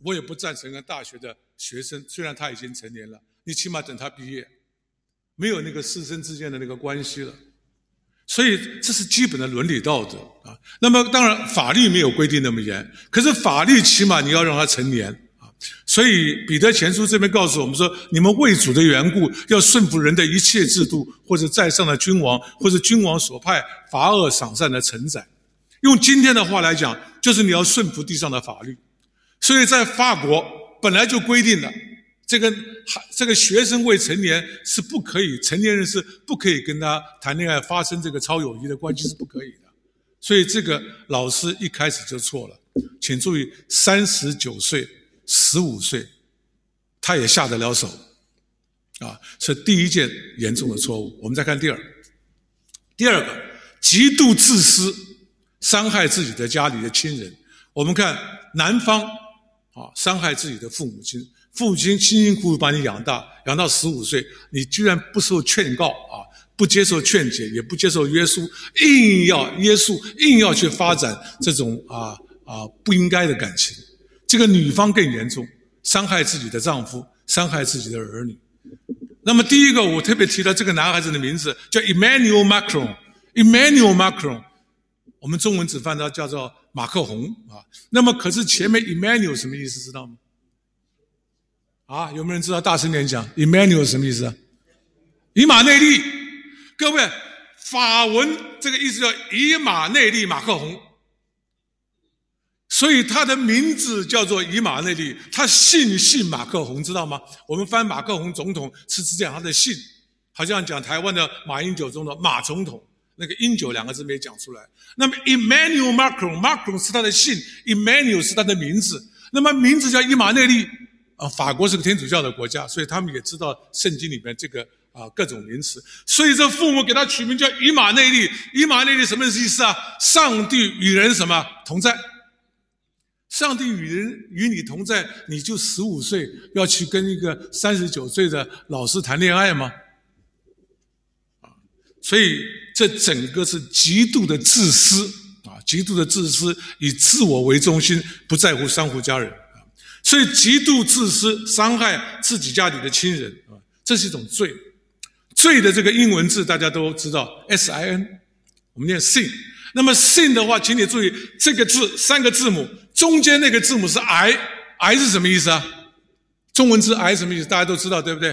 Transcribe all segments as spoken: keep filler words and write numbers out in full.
我也不赞成跟大学的学生，虽然他已经成年了，你起码等他毕业，没有那个师生之间的那个关系了。所以这是基本的伦理道德啊。那么当然法律没有规定那么严，可是法律起码你要让他成年啊。所以彼得前书这边告诉我们说，你们为主的缘故，要顺服人的一切制度，或者在上的君王，或者君王所派罚恶赏善的臣宰。用今天的话来讲，就是你要顺服地上的法律。所以在法国本来就规定了，这个这个学生未成年是不可以，成年人是不可以跟他谈恋爱，发生这个超友谊的关系是不可以的。所以这个老师一开始就错了。请注意，三十九岁、十五岁，他也下得了手，啊，是第一件严重的错误。我们再看第二，第二个，极度自私，伤害自己的家里的亲人。我们看男方啊，伤害自己的父母亲。父亲辛辛苦苦把你养大，养到十五岁，你居然不受劝告啊，不接受劝解，也不接受约束，硬要约束，硬要去发展这种啊啊不应该的感情。这个女方更严重，伤害自己的丈夫，伤害自己的儿女。那么第一个，我特别提到这个男孩子的名字叫 Emmanuel Macron，Emmanuel Macron， 我们中文只翻到叫做马克宏啊。那么可是前面 Emmanuel 什么意思知道吗？啊，有没有人知道？大声点讲 ，Emmanuel 什么意思啊？以马内利。各位，法文这个意思叫以马内利马克宏，所以他的名字叫做以马内利，他姓姓马克宏，知道吗？我们翻马克宏总统是指讲他的姓，好像讲台湾的马英九总统马总统，那个英九两个字没讲出来。那么 Emmanuel Macron，Macron 是他的姓 ，Emmanuel 是他的名字，那么名字叫以马内利。啊，法国是个天主教的国家，所以他们也知道圣经里面这个啊各种名词，所以这父母给他取名叫以马内利。以马内利什么意思啊？上帝与人什么同在？上帝与人与你同在，你就十五岁要去跟一个三十九岁的老师谈恋爱吗？啊，所以这整个是极度的自私啊，极度的自私，以自我为中心，不在乎伤乎家人。所以极度自私，伤害自己家里的亲人啊，这是一种罪。罪的这个英文字大家都知道 S I N， 我们念 sin。那么 sin 的话，请你注意这个字三个字母，中间那个字母是 I，I 是什么意思啊？中文字 I 什么意思？大家都知道对不对？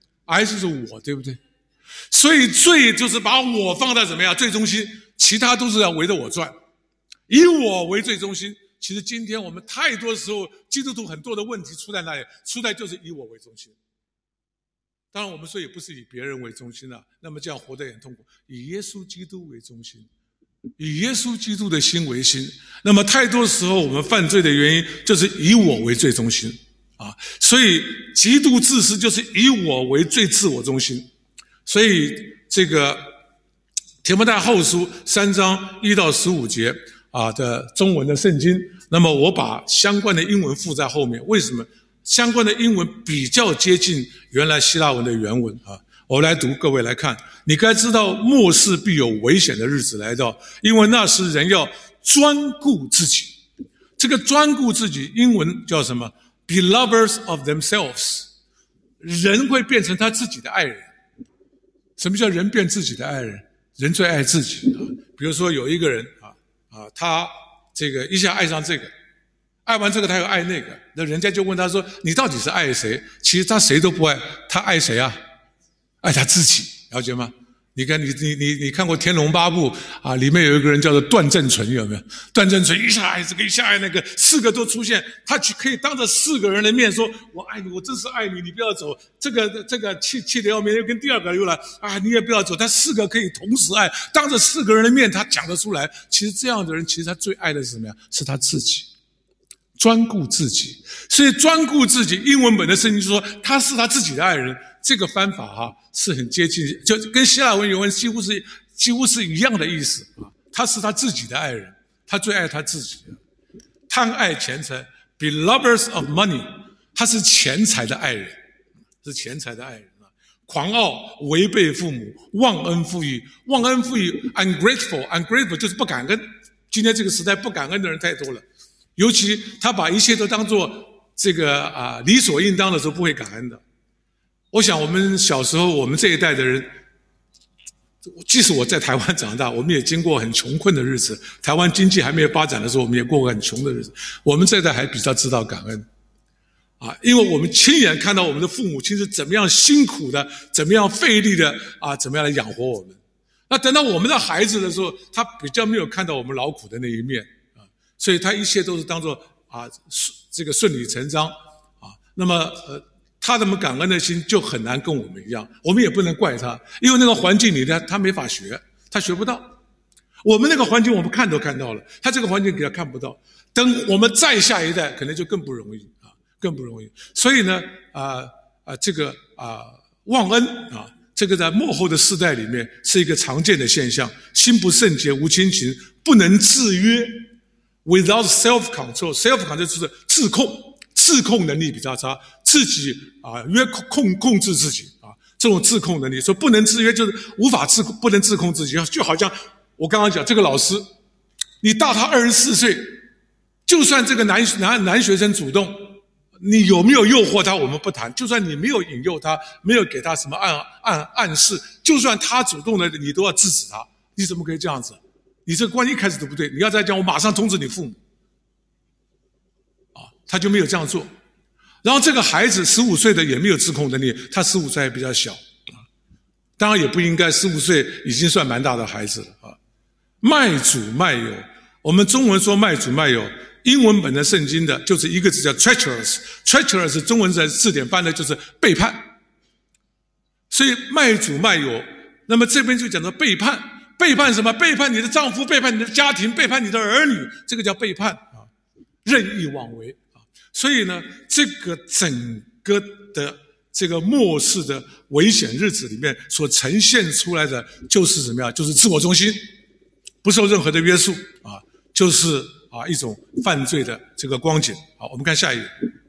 I 就是我，对不对？所以罪就是把我放在怎么样最中心，其他都是要围着我转，以我为最中心。其实今天我们太多时候，基督徒很多的问题出在哪里？出在就是以我为中心。当然我们说也不是以别人为中心了，那么这样活得也很痛苦。以耶稣基督为中心，以耶稣基督的心为心。那么太多时候我们犯罪的原因就是以我为最中心啊，所以极度自私就是以我为最自我中心。所以这个提摩太后书三章一到十五节啊的中文的圣经，那么我把相关的英文附在后面。为什么？相关的英文比较接近原来希腊文的原文啊。我来读，各位来看。你该知道末世必有危险的日子来到，因为那时人要专顾自己。这个专顾自己英文叫什么？ Be lovers of themselves。 人会变成他自己的爱人。什么叫人变自己的爱人？人最爱自己啊。比如说有一个人啊啊，他这个一下爱上这个，爱完这个他又爱那个，那人家就问他说：“你到底是爱谁？”其实他谁都不爱，他爱谁啊？爱他自己，了解吗？你看，你你你你看过《天龙八部》啊？里面有一个人叫做段正淳，有没有？段正淳一下爱这个，一下爱那个，四个都出现，他可以当着四个人的面说：“我爱你，我真是爱你，你不要走。”这个这个气气得要命，又跟第二个又来啊，你也不要走。他四个可以同时爱，当着四个人的面，他讲得出来。其实这样的人，其实他最爱的是什么呀？是他自己。专顾自己，所以专顾自己，英文本的圣经就说他是他自己的爱人，这个翻法哈、啊、是很接近，就跟希腊文原文几乎是几乎是一样的意思啊。他是他自己的爱人，他最爱他自己，贪爱钱财 ，be lovers of money， 他是钱财的爱人，是钱财的爱人啊。狂傲，违背父母，忘恩负义，忘恩负义 ，ungrateful，ungrateful 就是不感恩。今天这个时代不感恩的人太多了。尤其他把一切都当作这个啊理所应当的时候不会感恩的。我想我们小时候，我们这一代的人，即使我在台湾长大，我们也经过很穷困的日子。台湾经济还没有发展的时候，我们也过过很穷的日子。我们这一代还比较知道感恩，啊，因为我们亲眼看到我们的父母亲是怎么样辛苦的，怎么样费力的啊，怎么样来养活我们。那等到我们的孩子的时候，他比较没有看到我们劳苦的那一面啊，所以他一切都是当作啊这个顺理成章啊。那么呃。他的感恩的心就很难跟我们一样，我们也不能怪他，因为那个环境里呢，他没法学，他学不到。我们那个环境我们看都看到了，他这个环境给他看不到。等我们再下一代，可能就更不容易啊，更不容易。所以呢，啊啊，这个啊忘恩啊，这个在末后的世代里面是一个常见的现象。心不圣洁，无亲情，不能制约 ，without self control，self control 就是自控。自控能力比较差，自己啊约控控制自己啊，这种自控能力，说不能制约就是无法自不能自控自己，就好像我刚刚讲这个老师，你大他二十四岁，就算这个男男男学生主动，你有没有诱惑他我们不谈，就算你没有引诱他，没有给他什么暗暗暗示，就算他主动的，你都要制止他，你怎么可以这样子？你这个关系一开始都不对，你要再讲，我马上通知你父母。他就没有这样做，然后这个孩子十五岁的也没有自控能力，他十五岁还比较小，当然也不应该，十五岁已经算蛮大的孩子了啊。卖主卖友，我们中文说卖主卖友，英文本的圣经的就是一个字叫 treacherous，treacherous 中文的字典翻的就是背叛，所以卖主卖友，那么这边就讲到背叛，背叛什么？背叛你的丈夫，背叛你的家庭，背叛你的儿女，这个叫背叛啊，任意妄为。所以呢，这个整个的这个末世的危险日子里面所呈现出来的就是什么样？就是自我中心，不受任何的约束啊，就是啊一种犯罪的这个光景。好，我们看下一页。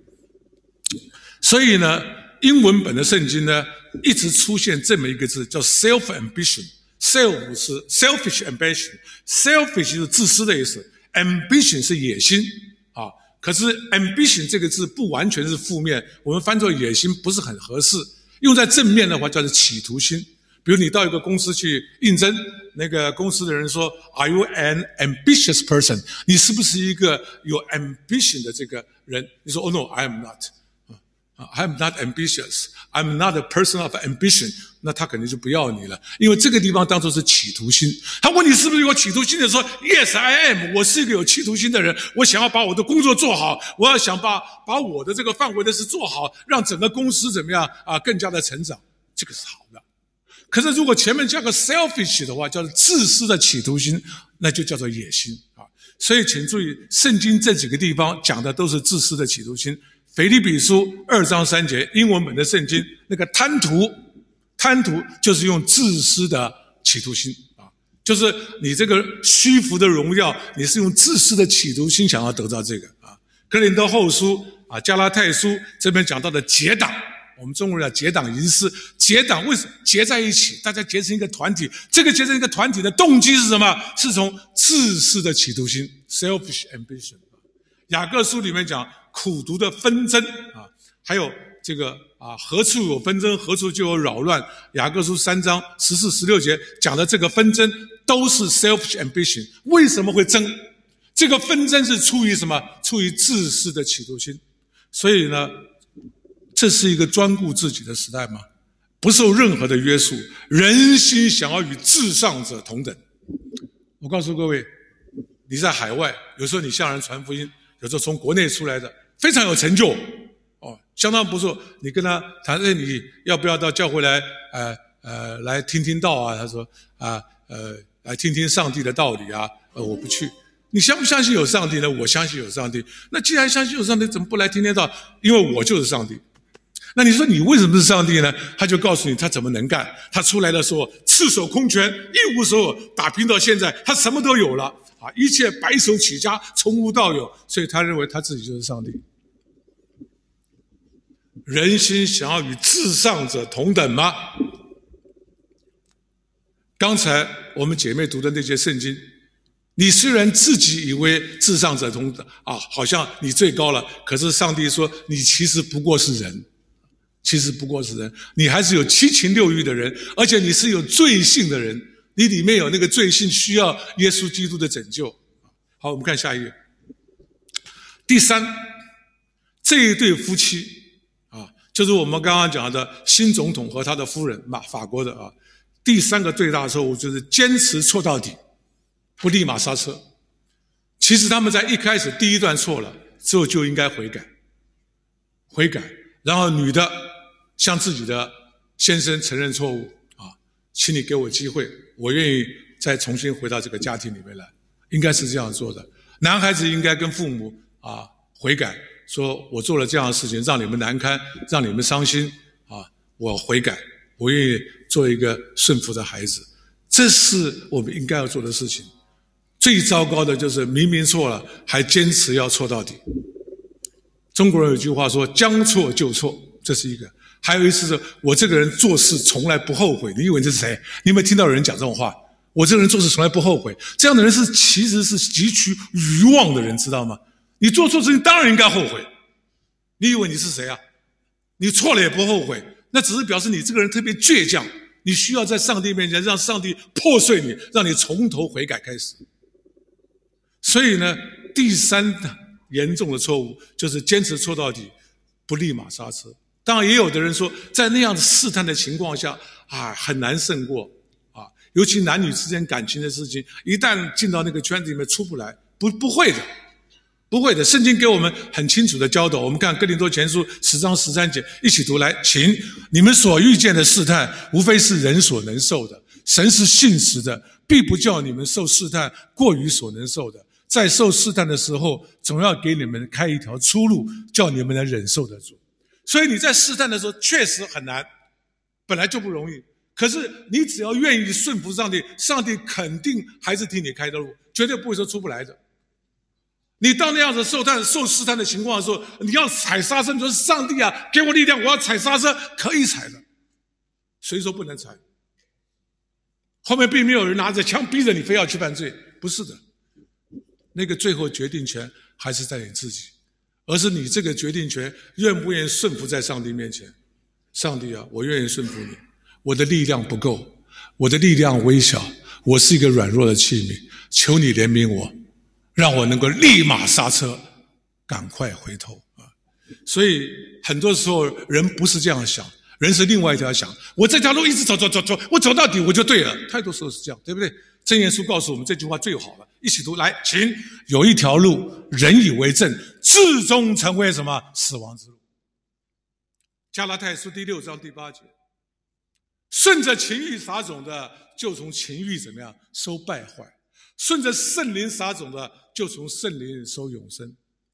所以呢，英文本的圣经呢，一直出现这么一个字，叫 self ambition。self 是 selfish ambition，selfish 是自私的意思 ，ambition 是野心啊。可是 ambition 这个字不完全是负面，我们翻作野心不是很合适，用在正面的话叫做企图心。比如你到一个公司去应征，那个公司的人说 Are you an ambitious person？ 你是不是一个有 ambition 的这个人？你说 Oh no, I am not。I am not ambitious. I'm not a person of ambition. 那他肯定就不要你了，因为这个地方当作是企图心。他问你是不是有企图心的时候 ，Yes, I am. 我是一个有企图心的人，我想要把我的工作做好，我要想把把我的这个范围的事做好，让整个公司怎么样啊，更加的成长，这个是好的。可是如果前面加个 selfish 的话，叫做自私的企图心，那就叫做野心啊。所以请注意，圣经这几个地方讲的都是自私的企图心。腓立比书二章三节，英文本的圣经，那个贪图，贪图就是用自私的企图心啊，就是你这个虚浮的荣耀，你是用自私的企图心想要得到这个啊。哥林多后书啊，加拉太书这边讲到的结党，我们中国人叫结党营私，结党为什么结在一起？大家结成一个团体，这个结成一个团体的动机是什么？是从自私的企图心 （selfish ambition）。雅各书里面讲苦毒的纷争啊，还有这个啊，何处有纷争，何处就有扰乱。雅各书三章十四、十六节讲的这个纷争都是 selfish ambition。为什么会争？这个纷争是出于什么？出于自私的企图心。所以呢，这是一个专顾自己的时代吗？不受任何的约束，人心想要与至上者同等。我告诉各位，你在海外，有时候你向人传福音，有时候从国内出来的非常有成就哦，相当不错。你跟他谈，哎，你要不要到教会来，呃呃，来听听道啊？他说啊，呃，来听听上帝的道理啊。呃，我不去。你相不相信有上帝呢？我相信有上帝。那既然相信有上帝，怎么不来听听道？因为我就是上帝。那你说你为什么是上帝呢？他就告诉你他怎么能干。他出来的时候赤手空拳，一无所有，打拼到现在，他什么都有了啊！一切白手起家，从无到有，所以他认为他自己就是上帝。人心想要与至上者同等吗？刚才我们姐妹读的那些圣经， 你虽然自己以为至上者同啊，好像你最高了，可是上帝说你其实不过是人，其实不过是人，你还是有七情六欲的人，而且你是有罪性的人，你里面有那个罪性，需要耶稣基督的拯救。好，我们看下一页。第三，这一对夫妻啊，就是我们刚刚讲的新总统和他的夫人嘛，法国的啊。第三个最大的错误就是坚持错到底，不立马刹车。其实他们在一开始第一段错了之后就应该悔改，悔改，然后女的向自己的先生承认错误啊，请你给我机会，我愿意再重新回到这个家庭里面来，应该是这样做的。男孩子应该跟父母啊悔改，说我做了这样的事情让你们难堪，让你们伤心啊，我悔改，我愿意做一个顺服的孩子，这是我们应该要做的事情。最糟糕的就是明明错了还坚持要错到底。中国人有句话说将错就错，这是一个。还有一次是我这个人做事从来不后悔，你以为这是谁？你有没有听到有人讲这种话？我这个人做事从来不后悔，这样的人是其实是汲取愚妄的人，知道吗？你做错事情当然应该后悔，你以为你是谁啊？你错了也不后悔，那只是表示你这个人特别倔强，你需要在上帝面前让上帝破碎你，让你从头悔改开始。所以呢，第三严重的错误就是坚持错到底，不立马刹车。当然也有的人说在那样的试探的情况下啊，很难胜过啊，尤其男女之间感情的事情，一旦进到那个圈子里面出不来，不不会的，不会的。圣经给我们很清楚的教导，我们看哥林多前书十章十三节，一起读来，请你们所遇见的试探，无非是人所能受的，神是信实的，必不叫你们受试探过于所能受的，在受试探的时候，总要给你们开一条出路，叫你们能忍受得住。所以你在试探的时候确实很难，本来就不容易，可是你只要愿意顺服上帝，上帝肯定还是替你开的路，绝对不会说出不来的。你到那样子受探受试探的情况的时候，你要踩刹车，你说上帝啊，给我力量，我要踩刹车，可以踩的，谁说不能踩？后面并没有人拿着枪逼着你非要去犯罪，不是的，那个最后决定权还是在你自己，而是你这个决定权愿不愿意顺服在上帝面前。上帝啊，我愿意顺服你，我的力量不够，我的力量微小，我是一个软弱的器皿，求你怜悯我，让我能够立马刹车，赶快回头啊！所以很多时候人不是这样想，人是另外一条想，我这条路一直走走走走，我走到底我就对了。太多时候是这样，对不对？箴言书告诉我们这句话最好了，一起读来，请有一条路，人以为正，至终成为什么？死亡之路。加拉太书第六章第八节，顺着情欲撒种的，就从情欲怎么样收败坏；顺着圣灵撒种的，就从圣灵收永生。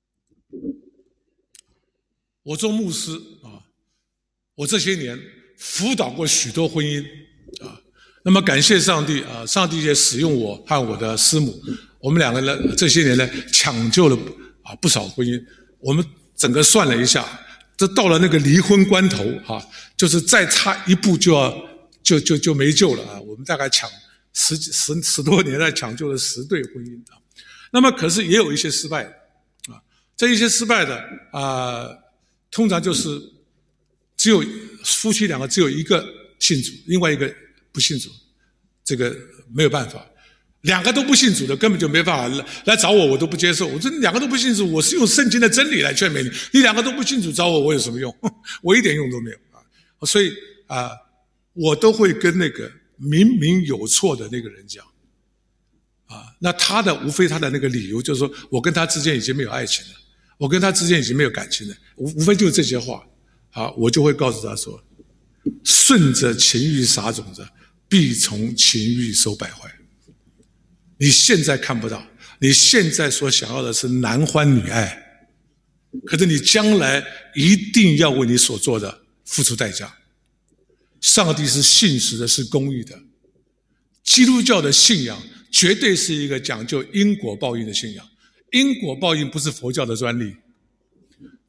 我做牧师啊，我这些年辅导过许多婚姻啊，那么感谢上帝啊，上帝也使用我和我的师母，我们两个呢这些年呢抢救了啊不少婚姻。我们整个算了一下，这到了那个离婚关头哈、啊，就是再差一步就要就就就没救了啊！我们大概抢十几十十多年来抢救了十对婚姻啊。那么可是也有一些失败的啊，这一些失败的啊，通常就是只有夫妻两个只有一个信主，另外一个不信主，这个没有办法。两个都不信主的根本就没办法 来, 来找我，我都不接受。我这两个都不信主，我是用圣经的真理来劝勉你。你两个都不信主找我，我有什么用？我一点用都没有啊！所以啊，我都会跟那个明明有错的那个人讲啊，那他的无非他的那个理由就是说我跟他之间已经没有爱情了，我跟他之间已经没有感情了，无无非就是这些话啊，我就会告诉他说，顺着情欲撒种的，必从情欲收败坏。你现在看不到，你现在所想要的是男欢女爱，可是你将来一定要为你所做的付出代价。上帝是信实的，是公义的。基督教的信仰绝对是一个讲究因果报应的信仰，因果报应不是佛教的专利，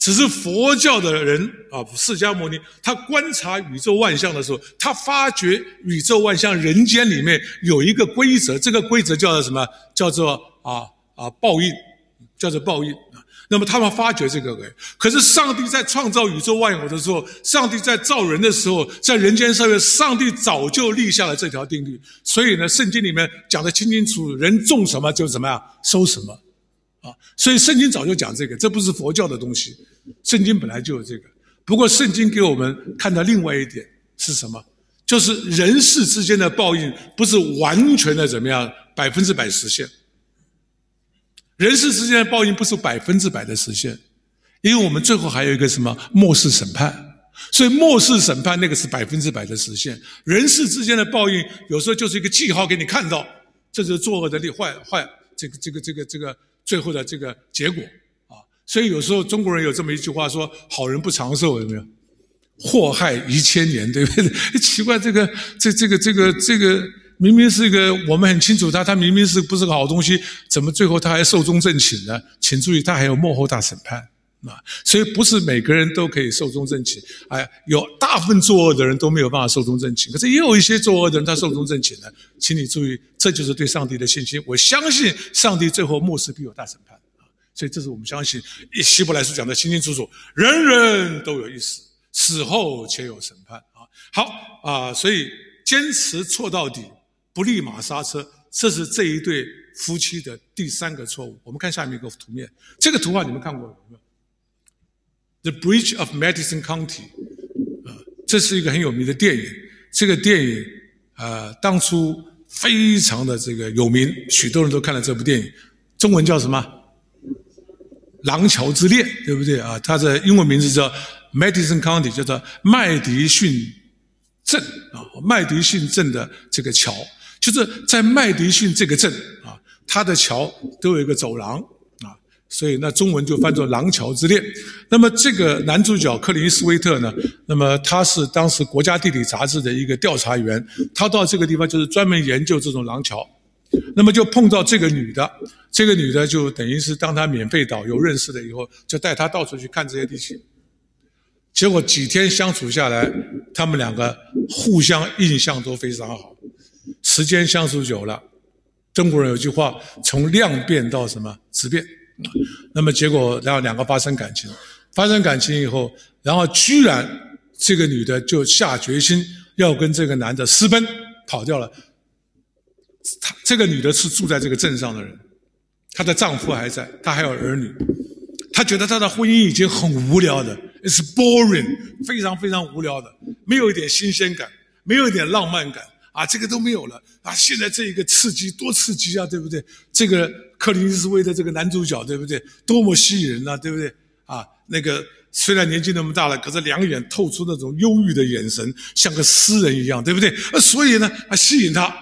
只是佛教的人啊，释迦牟尼，他观察宇宙万象的时候，他发觉宇宙万象人间里面有一个规则，这个规则叫做什么？叫做啊啊报应，叫做报应。那么他们发觉这个，可是上帝在创造宇宙万有的时候，上帝在造人的时候，在人间社会，上帝早就立下了这条定律。所以呢，圣经里面讲得清清楚楚，人种什么就怎么样收什么啊。所以圣经早就讲这个，这不是佛教的东西，圣经本来就有这个。不过圣经给我们看到另外一点是什么？就是人世之间的报应不是完全的怎么样百分之百实现。人世之间的报应不是百分之百的实现，因为我们最后还有一个什么末世审判，所以末世审判那个是百分之百的实现。人世之间的报应有时候就是一个记号给你看到，这就是作恶的力坏坏这个这个这个这个最后的这个结果啊。所以有时候中国人有这么一句话说：好人不长寿，有没有？祸害一千年，对不对？奇怪，这个这这个这个这个。明明是一个我们很清楚他，他明明是不是个好东西，怎么最后他还寿终正寝呢？请注意，他还有末后大审判啊！所以不是每个人都可以寿终正寝，哎，有大部分作恶的人都没有办法寿终正寝，可是也有一些作恶的人他寿终正寝了，请你注意，这就是对上帝的信心。我相信上帝最后末世必有大审判啊！所以这是我们相信，希伯来书讲的清清楚楚，人人都有一死，死后且有审判啊！好啊，所以坚持错到底。不立马刹车，这是这一对夫妻的第三个错误。我们看下面一个图面，这个图画你们看过有没有 ？The Bridge of Madison County， 啊，这是一个很有名的电影。这个电影啊，当初非常的这个有名，许多人都看了这部电影。中文叫什么？廊桥之恋，对不对啊？它的英文名字叫 Madison County， 叫做麦迪逊镇啊，麦迪逊镇的这个桥。就是在麦迪逊这个镇啊，它的桥都有一个走廊啊，所以那中文就翻作廊桥之恋。那么这个男主角克林伊斯威特呢，那么他是当时国家地理杂志的一个调查员，他到这个地方就是专门研究这种廊桥。那么就碰到这个女的，这个女的就等于是当他免费导游认识了以后，就带他到处去看这些地形。结果几天相处下来，他们两个互相印象都非常好。时间相处久了，中国人有句话，从量变到什么质变。那么结果然后两个发生感情，发生感情以后，然后居然这个女的就下决心要跟这个男的私奔，跑掉了。她这个女的是住在这个镇上的人，她的丈夫还在，她还有儿女。她觉得她的婚姻已经很无聊的 ，it's boring， 非常非常无聊的，没有一点新鲜感，没有一点浪漫感。啊，这个都没有了啊！现在这一个刺激多刺激啊，对不对？这个克林斯威的这个男主角，对不对？多么吸引人啊，对不对？啊，那个虽然年纪那么大了，可是两眼透出那种忧郁的眼神，像个诗人一样，对不对？啊，所以呢，啊，吸引他。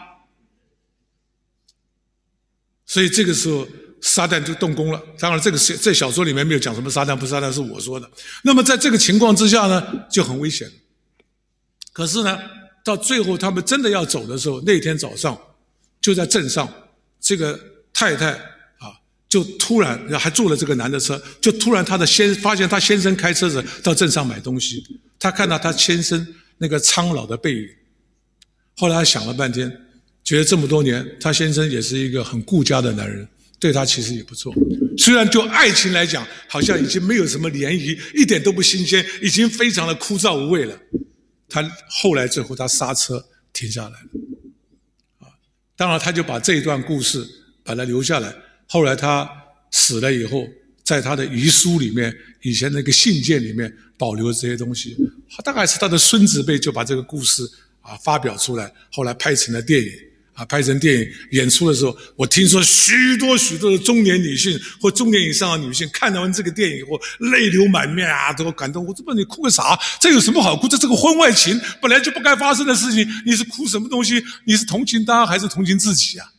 所以这个时候，撒旦就动工了。当然，这个在小说里面没有讲什么撒旦不撒旦，是我说的。那么在这个情况之下呢，就很危险。可是呢，到最后他们真的要走的时候，那天早上就在镇上，这个太太啊，就突然还坐了这个男的车，就突然他的先发现他先生开车子到镇上买东西，他看到他先生那个苍老的背影，后来他想了半天，觉得这么多年他先生也是一个很顾家的男人，对他其实也不错。虽然就爱情来讲，好像已经没有什么涟漪，一点都不新鲜，已经非常的枯燥无味了。他后来最后他刹车停下来了，啊，当然他就把这一段故事把它留下来。后来他死了以后，在他的遗书里面，以前那个信件里面保留这些东西。大概是他的孙子辈就把这个故事啊发表出来，后来拍成了电影。啊，拍成电影演出的时候，我听说许多许多的中年女性或中年以上的女性看完这个电影以后，泪流满面啊，都感动。我这问你哭个啥？这有什么好哭？这这个婚外情本来就不该发生的事情，你是哭什么东西？你是同情他还是同情自己啊？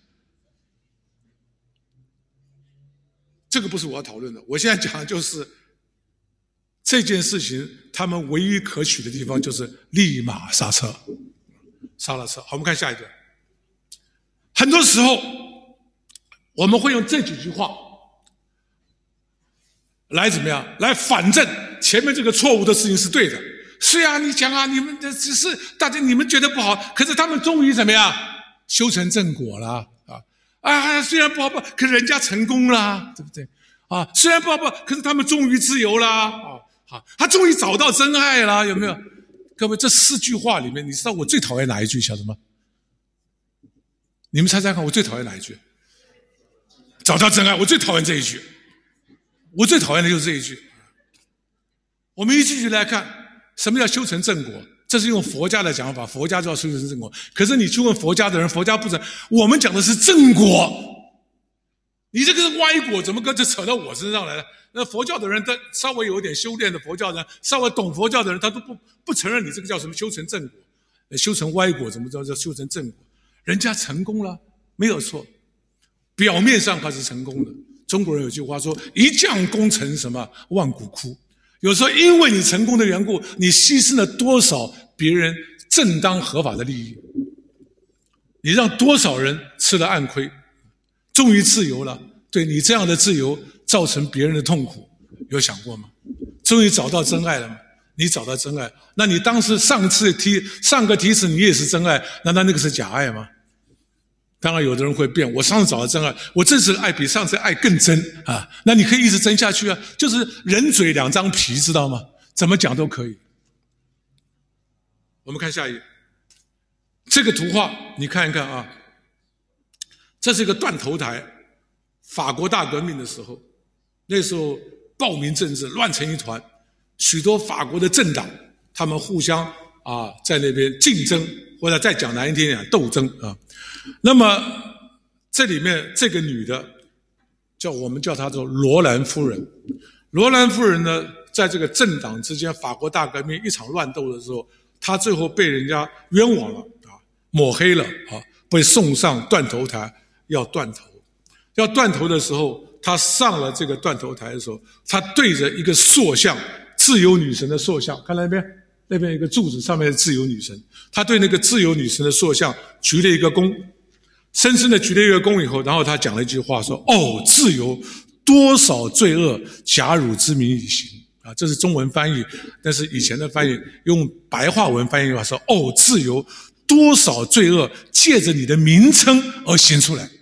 这个不是我要讨论的。我现在讲的就是这件事情，他们唯一可取的地方就是立马刹车，刹了车。好，我们看下一个。很多时候，我们会用这几句话来怎么样？来反正前面这个错误的事情是对的。是啊，你讲啊，你们这只是大家你们觉得不好，可是他们终于怎么样？修成正果了啊！啊，虽然不好不，可是人家成功了，对不对？啊，虽然不好不，可是他们终于自由了啊！好，他终于找到真爱了，有没有？各位，这四句话里面，你知道我最讨厌哪一句？晓得吗？你们猜猜看，我最讨厌哪一句？找到真爱，我最讨厌这一句。我最讨厌的就是这一句。我们一句句来看，什么叫修成正果？这是用佛家的讲法，佛家就要修成正果。可是你去问佛家的人，佛家不讲，我们讲的是正果。你这个是歪果，怎么跟这扯到我身上来了？那佛教的人，他稍微有点修炼的佛教人，稍微懂佛教的人，他都不不承认你这个叫什么修成正果，修成歪果，怎么叫叫修成正果？人家成功了，没有错，表面上他是成功的。中国人有句话说：“一将功成什么万骨枯。”有时候因为你成功的缘故，你牺牲了多少别人正当合法的利益，你让多少人吃了暗亏，终于自由了。对你这样的自由造成别人的痛苦，有想过吗？终于找到真爱了吗？你找到真爱，那你当时上次提上个提示你也是真爱，难道那个是假爱吗？当然有的人会变，我上次找到真爱，我这次爱比上次爱更真啊！那你可以一直真下去啊，就是人嘴两张皮，知道吗？怎么讲都可以。我们看下一页，这个图画你看一看啊，这是一个断头台。法国大革命的时候，那时候暴民政治乱成一团，许多法国的政党他们互相啊在那边竞争，或者再讲难听点斗争啊。那么这里面这个女的叫我们叫她做罗兰夫人。罗兰夫人呢，在这个政党之间法国大革命一场乱斗的时候，她最后被人家冤枉了啊，抹黑了啊，被送上断头台要断头。要断头的时候，她上了这个断头台的时候，她对着一个塑像，自由女神的塑像，看那边那边有一个柱子，上面是自由女神，她对那个自由女神的塑像鞠了一个躬，深深的鞠了一个躬以后，然后她讲了一句话说：“哦，自由，多少罪恶假汝之名以行。”啊，这是中文翻译，但是以前的翻译用白话文翻译的话说：“哦，自由，多少罪恶借着你的名称而行出来。”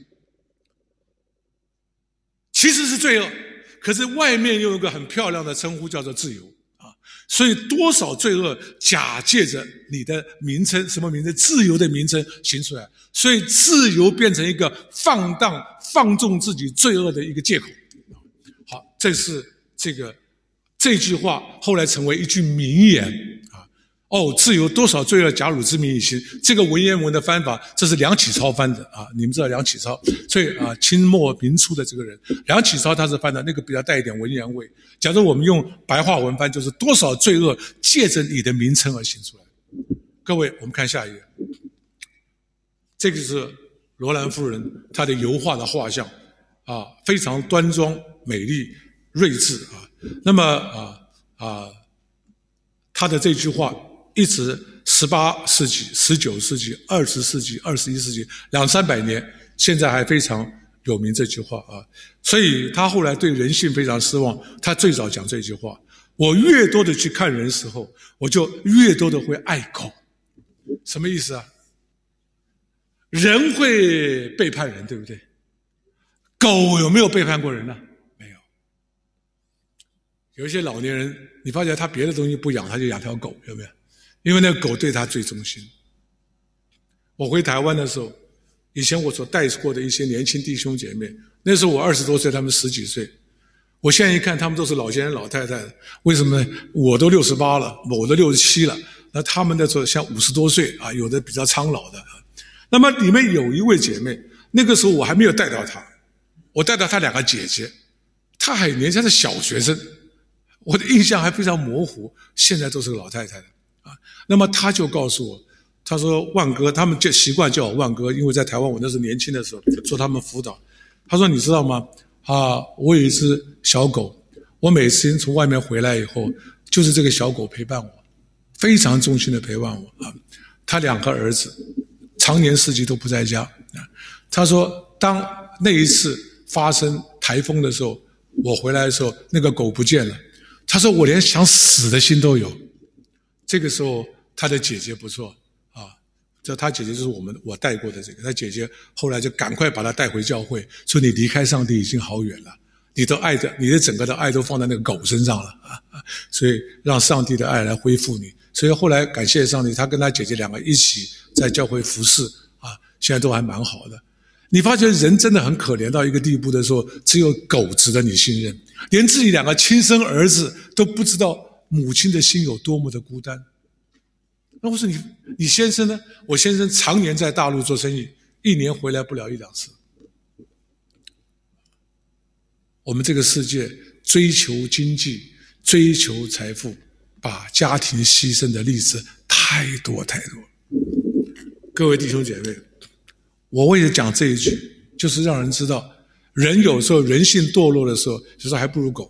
其实是罪恶，可是外面又有一个很漂亮的称呼叫做自由啊，所以多少罪恶假借着你的名称，什么名称？自由的名称行出来，所以自由变成一个放荡、放纵自己罪恶的一个借口。好，这是这个这句话后来成为一句名言啊。哦，自由，多少罪恶假汝之名以行。这个文言文的翻法，这是梁启超翻的啊。你们知道梁启超，所以啊，清末民初的这个人，梁启超他是翻的那个比较带一点文言味。假如我们用白话文翻，就是多少罪恶借着你的名称而行出来。各位，我们看下一页，这个是罗兰夫人她的油画的画像啊，非常端庄、美丽、睿智啊。那么啊啊，她的这句话。一直十八世纪、十九世纪、二十世纪、二十一世纪两三百年，现在还非常有名这句话啊。所以他后来对人性非常失望，他最早讲这句话：我越多的去看人时候，我就越多的会爱狗。什么意思啊？人会背叛人，对不对？狗有没有背叛过人呢？没有。有一些老年人，你发现他别的东西不养，他就养条狗，有没有？因为那个狗对他最忠心。我回台湾的时候，以前我所带过的一些年轻弟兄姐妹，那时候我二十多岁，他们十几岁。我现在一看，他们都是老先生老太太，为什么呢？我都六十八了，我都六十七了，那他们那时候像五十多岁啊，有的比较苍老的。那么里面有一位姐妹，那个时候我还没有带到她，我带到她两个姐姐，她还年轻，是小学生，我的印象还非常模糊，现在都是个老太太了。啊，那么他就告诉我，他说万哥，他们就习惯叫我万哥，因为在台湾我那时候年轻的时候做他们辅导。他说你知道吗？啊，我有一只小狗，我每次从外面回来以后，就是这个小狗陪伴我，非常忠心的陪伴我啊。他两个儿子常年四季都不在家啊。他说当那一次发生台风的时候， 我回来的时候，那个狗不见了。他说我连想死的心都有。这个时候他的姐姐不错啊，这他姐姐就是我们我带过的这个，他姐姐后来就赶快把他带回教会，说你离开上帝已经好远了，你都爱的，你的整个的爱都放在那个狗身上了啊，所以让上帝的爱来恢复你。所以后来感谢上帝，他跟他姐姐两个一起在教会服侍啊，现在都还蛮好的。你发觉人真的很可怜到一个地步的时候，只有狗值得你信任，连自己两个亲生儿子都不知道母亲的心有多么的孤单。那我说你你先生呢？我先生常年在大陆做生意，一年回来不了一两次。我们这个世界追求经济，追求财富，把家庭牺牲的例子太多太多。各位弟兄姐妹，我为了讲这一句，就是让人知道，人有时候人性堕落的时候，有时候还不如狗。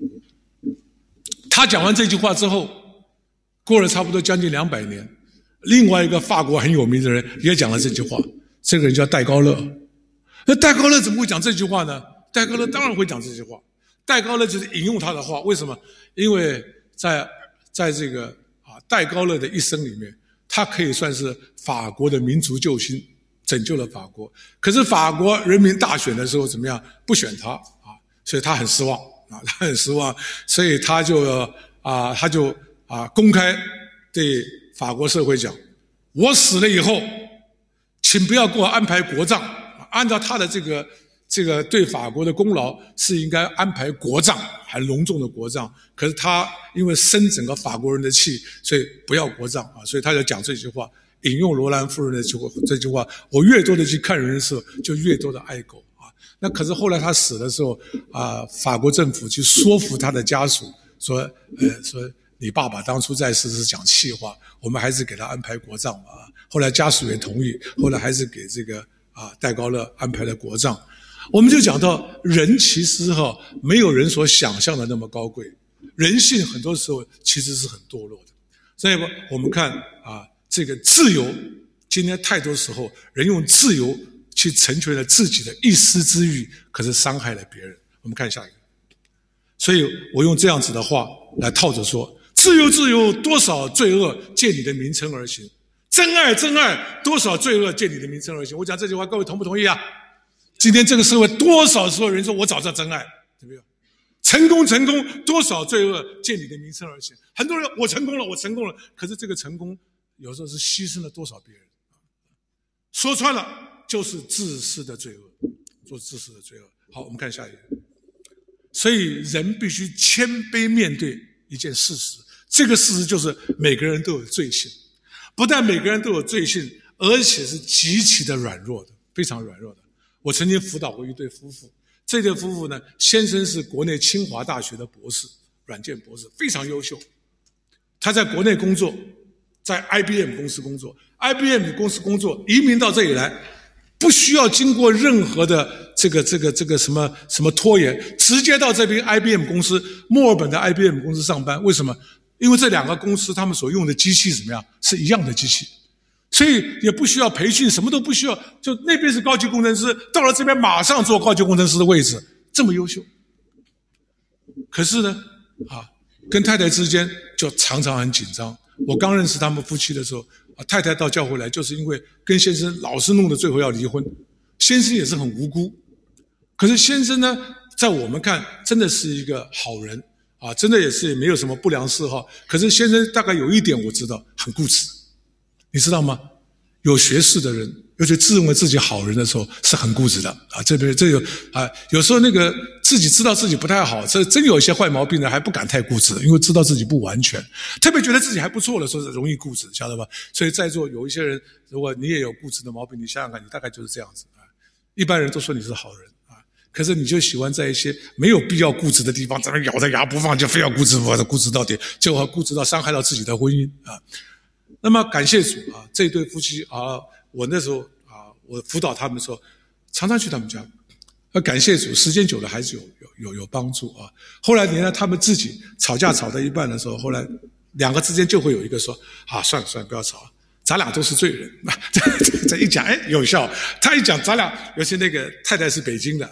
他讲完这句话之后，过了差不多将近两百年，另外一个法国很有名的人也讲了这句话，这个人叫戴高乐。那戴高乐怎么会讲这句话呢？戴高乐当然会讲这句话。戴高乐就是引用他的话，为什么？因为在在这个啊戴高乐的一生里面，他可以算是法国的民族救星，拯救了法国。可是法国人民大选的时候怎么样？不选他啊，所以他很失望啊，他很失望，所以他就啊他就啊公开对法国社会讲：我死了以后，请不要给我安排国葬，按照他的这个。这个对法国的功劳是应该安排国葬，还隆重的国葬。可是他因为生整个法国人的气，所以不要国葬啊，所以他就讲这句话，引用罗兰夫人的这句话：我越多的去看人的时候，就越多的爱狗啊。那可是后来他死的时候啊，法国政府去说服他的家属说，呃，说你爸爸当初在世是讲气话，我们还是给他安排国葬啊。后来家属也同意，后来还是给这个啊戴高乐安排了国葬。我们就讲到人其实哈没有人所想象的那么高贵，人性很多时候其实是很堕落的。所以我们看啊，这个自由，今天太多时候人用自由去成全了自己的一时之欲，可是伤害了别人。我们看下一个。所以我用这样子的话来套着说：自由自由，多少罪恶借你的名称而行；真爱真爱，多少罪恶借你的名称而行。我讲这句话，各位同不同意啊？今天这个社会多少时候人说我找到真爱，对不对？成功成功，多少罪恶借你的名称而行。很多人我成功了，我成功了，可是这个成功有时候是牺牲了多少别人。说穿了就是自私的罪恶，做自私的罪恶。好，我们看下一页。所以人必须谦卑面对一件事实，这个事实就是每个人都有罪性，不但每个人都有罪性，而且是极其的软弱的，非常软弱的。我曾经辅导过一对夫妇，这对夫妇呢，先生是国内清华大学的博士，软件博士，非常优秀。他在国内工作，在 I B M 公司工作 ，I B M 公司工作，移民到这里来，不需要经过任何的这个这个这个什么什么拖延，直接到这边 I B M 公司，墨尔本的 I B M 公司上班。为什么？因为这两个公司他们所用的机器怎么样？是一样的机器。所以也不需要培训，什么都不需要，就那边是高级工程师，到了这边马上做高级工程师的位置，这么优秀。可是呢，啊，跟太太之间就常常很紧张。我刚认识他们夫妻的时候，啊，太太到教会来，就是因为跟先生老是弄得最后要离婚，先生也是很无辜。可是先生呢，在我们看真的是一个好人啊，真的也是没有什么不良嗜好。可是先生大概有一点我知道，很固执。你知道吗？有学识的人，尤其自认为自己好人的时候，是很固执的啊。这边这有啊，有时候那个自己知道自己不太好，这真有一些坏毛病的，还不敢太固执，因为知道自己不完全。特别觉得自己还不错的时候，容易固执，晓得吧？所以在座有一些人，如果你也有固执的毛病，你想想看，你大概就是这样子啊。一般人都说你是好人啊，可是你就喜欢在一些没有必要固执的地方，在那咬着牙不放，就非要固执，我固执到底，结果固执到伤害到自己的婚姻啊。那么感谢主啊，这对夫妻啊，我那时候啊，我辅导他们的时候，常常去他们家。那感谢主，时间久了还是有有有有帮助啊。后来连他们自己吵架吵到一半的时候，后来两个之间就会有一个说啊，算了算了，不要吵，咱俩都是罪人。这这一讲，哎，有效。他一讲，咱俩，尤其那个太太是北京的啊，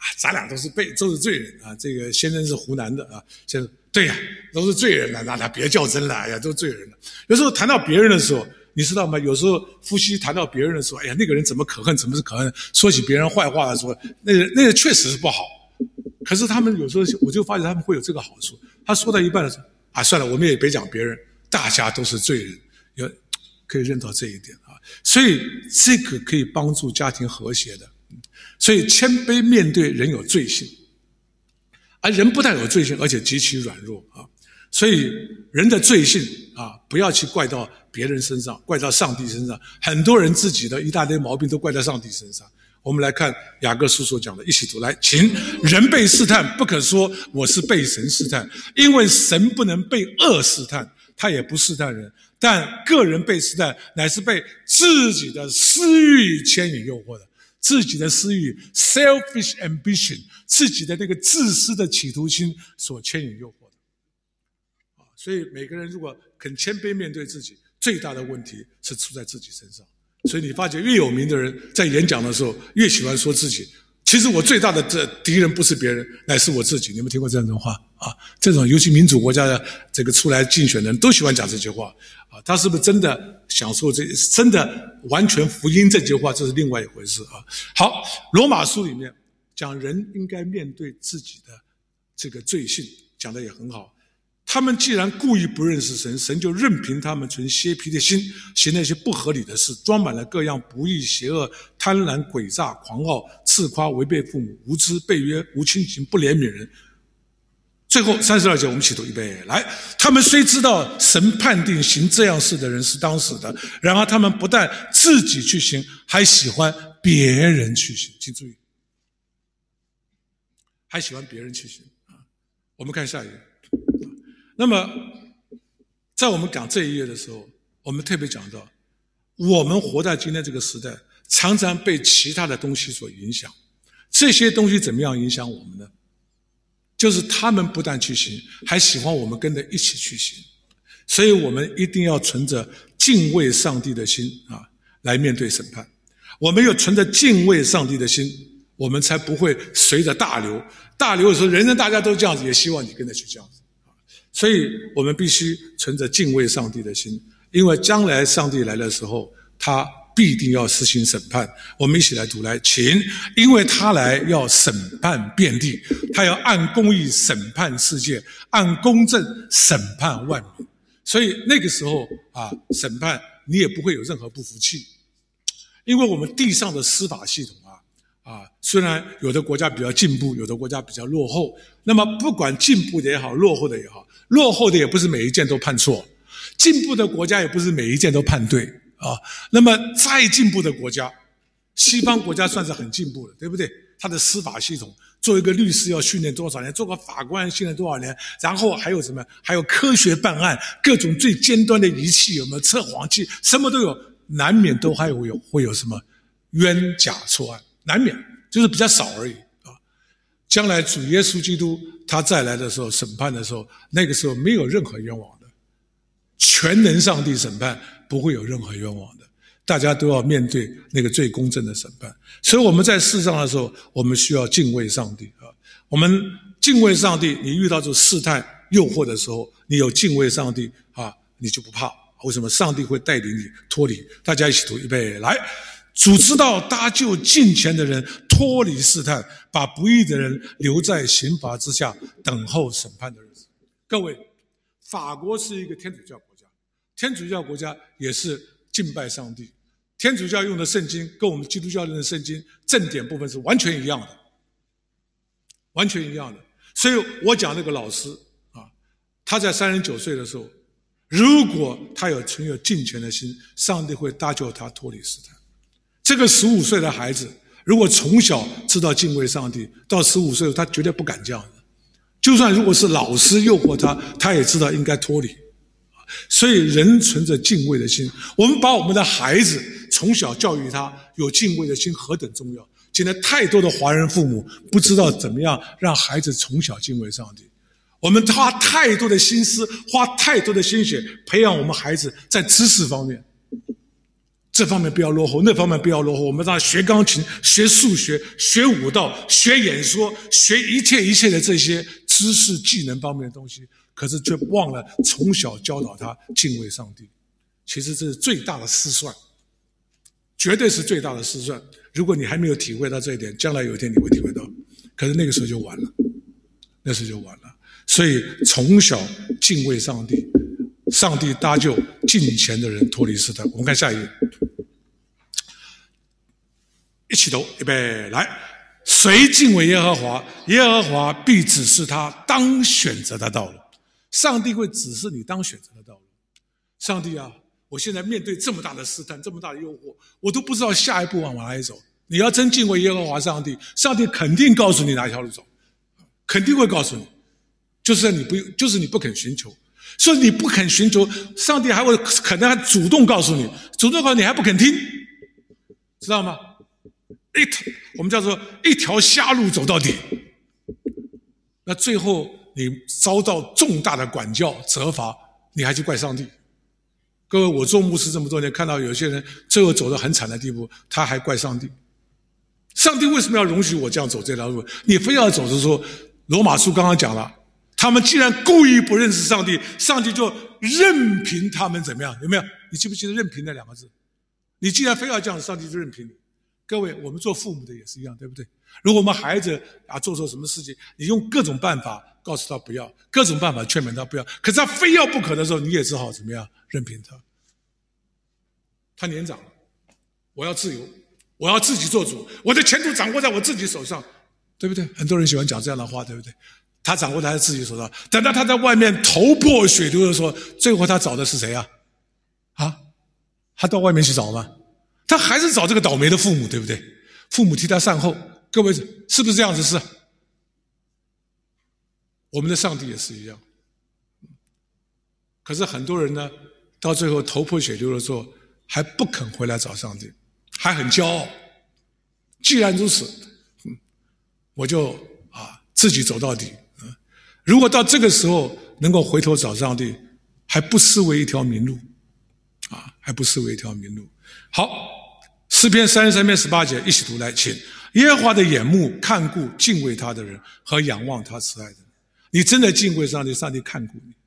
咱俩都是被都是罪人啊。这个先生是湖南的啊，先生对呀、啊，都是罪人了，那那别较真了，哎呀，都是罪人了。有时候谈到别人的时候，你知道吗？有时候夫妻谈到别人的时候，哎呀，那个人怎么可恨，怎么是可恨？说起别人坏话的时候，那个那个确实是不好。可是他们有时候，我就发现他们会有这个好处。他说到一半的时候，啊，算了，我们也别讲别人，大家都是罪人，有可以认到这一点啊。所以这个可以帮助家庭和谐的。所以谦卑面对人有罪性，而人不但有罪性，而且极其软弱啊。所以人的罪性啊，不要去怪到别人身上，怪到上帝身上。很多人自己的一大堆毛病都怪在上帝身上。我们来看雅各书所讲的，一起读来，请人被试探，不可说我是被神试探，因为神不能被恶试探，他也不试探人。但个人被试探，乃是被自己的私欲牵引诱惑的。自己的私欲 selfish ambition， 自己的那个自私的企图心所牵引诱惑的。所以每个人如果肯谦卑面对自己，最大的问题是出在自己身上。所以你发觉越有名的人在演讲的时候越喜欢说自己，其实我最大的敌人不是别人，乃是我自己。你们听过这样的话啊？这种尤其民主国家的这个出来竞选的人都喜欢讲这句话啊。他是不是真的享受这真的完全福音这句话，这是另外一回事啊。好，罗马书里面讲人应该面对自己的这个罪性，讲的也很好。他们既然故意不认识神，神就任凭他们存邪僻的心，行那些不合理的事，装满了各样不义、邪恶、贪婪、诡诈、狂傲、自夸、违背父母、无知、背约、无亲情、不怜悯人。最后三十二节，我们一起读，预备来。他们虽知道神判定行这样事的人是当死的，然而他们不但自己去行，还喜欢别人去行。请注意，还喜欢别人去行啊。我们看下一页。那么在我们讲这一页的时候，我们特别讲到，我们活在今天这个时代，常常被其他的东西所影响。这些东西怎么样影响我们呢？就是他们不但去行，还喜欢我们跟着一起去行。所以我们一定要存着敬畏上帝的心啊，来面对审判。我们有存着敬畏上帝的心，我们才不会随着大流。大流的时候，人人大家都这样子，也希望你跟着去这样子。所以我们必须存着敬畏上帝的心，因为将来上帝来的时候，他必定要施行审判。我们一起来读来，请，因为他来要审判遍地，他要按公义审判世界，按公正审判万民。所以那个时候啊，审判你也不会有任何不服气，因为我们地上的司法系统啊啊，虽然有的国家比较进步，有的国家比较落后，那么不管进步的也好，落后的也好，落后的也不是每一件都判错，进步的国家也不是每一件都判对啊。那么再进步的国家，西方国家算是很进步的，对不对？他的司法系统，做一个律师要训练多少年，做个法官训练多少年，然后还有什么？还有科学办案，各种最尖端的仪器，有没有测谎器，什么都有，难免都还会有会有什么冤假错案，难免就是比较少而已啊。将来主耶稣基督他再来的时候，审判的时候，那个时候没有任何冤枉的，全能上帝审判不会有任何冤枉的，大家都要面对那个最公正的审判。所以我们在世上的时候，我们需要敬畏上帝啊。我们敬畏上帝，你遇到这试探诱惑的时候，你有敬畏上帝啊，你就不怕。为什么？上帝会带领你脱离。大家一起读，预备来。主知道搭救近前的人脱离试探，把不义的人留在刑罚之下，等候审判的日子。各位，法国是一个天主教国家，天主教国家也是敬拜上帝。天主教用的圣经跟我们基督教用的圣经正典部分是完全一样的，完全一样的。所以我讲那个老师啊，他在三十九岁的时候，如果他有存有敬虔的心，上帝会搭救他脱离试探。这个十五岁的孩子，如果从小知道敬畏上帝，到十五岁他绝对不敢这样的。就算如果是老师诱惑他，他也知道应该脱离。所以人存着敬畏的心，我们把我们的孩子从小教育他有敬畏的心何等重要。现在太多的华人父母不知道怎么样让孩子从小敬畏上帝，我们花太多的心思，花太多的心血培养我们孩子在知识方面， 这方面不要落后，那方面不要落后。我们让他学钢琴、学数学、学舞蹈、学演说、学一切一切的这些知识、技能方面的东西，可是却忘了从小教导他敬畏上帝。其实这是最大的失算，绝对是最大的失算。如果你还没有体会到这一点，将来有一天你会体会到，可是那个时候就晚了，那时候就晚了。所以从小敬畏上帝，上帝搭救近前的人脱离试探。我们看下一页，一起读，预备来。谁敬畏耶和华，耶和华必指示他当选择的道路。上帝会指示你当选择的道路。上帝啊，我现在面对这么大的试探，这么大的诱惑，我都不知道下一步往哪里走。你要真敬畏耶和华上帝，上帝肯定告诉你哪条路走，肯定会告诉你。就是你不，就是你不肯寻求，所以你不肯寻求，上帝还会可能还主动告诉你，主动告诉你还不肯听，知道吗？一条我们叫做一条瞎路走到底，那最后你遭到重大的管教责罚，你还去怪上帝？各位，我做牧师这么多年，看到有些人最后走到很惨的地步，他还怪上帝。上帝为什么要容许我这样走这条路？你非要走的时候，罗马书刚刚讲了。他们既然故意不认识上帝，上帝就任凭他们怎么样？有没有？你记不记得任凭那两个字？你既然非要这样，上帝就任凭你。各位，我们做父母的也是一样，对不对？如果我们孩子啊做错什么事情，你用各种办法告诉他不要，各种办法劝勉他不要，可是他非要不可的时候，你也只好怎么样？任凭他。他年长了，我要自由，我要自己做主，我的前途掌握在我自己手上，对不对？很多人喜欢讲这样的话，对不对？他掌握在自己手上，等到他在外面头破血流的时候，最后他找的是谁啊？啊，他到外面去找吗？他还是找这个倒霉的父母，对不对？父母替他善后，各位是不是这样子？是。我们的上帝也是一样。可是很多人呢，到最后头破血流的时候，还不肯回来找上帝，还很骄傲。既然如此，我就啊自己走到底。如果到这个时候能够回头找上帝，还不失为一条明路，啊，还不失为一条明路。好，诗篇三十三篇十八节，一起读来，请。耶和华的眼目看顾敬畏他的人和仰望他慈爱的人。你真的敬畏上帝，上帝看顾你。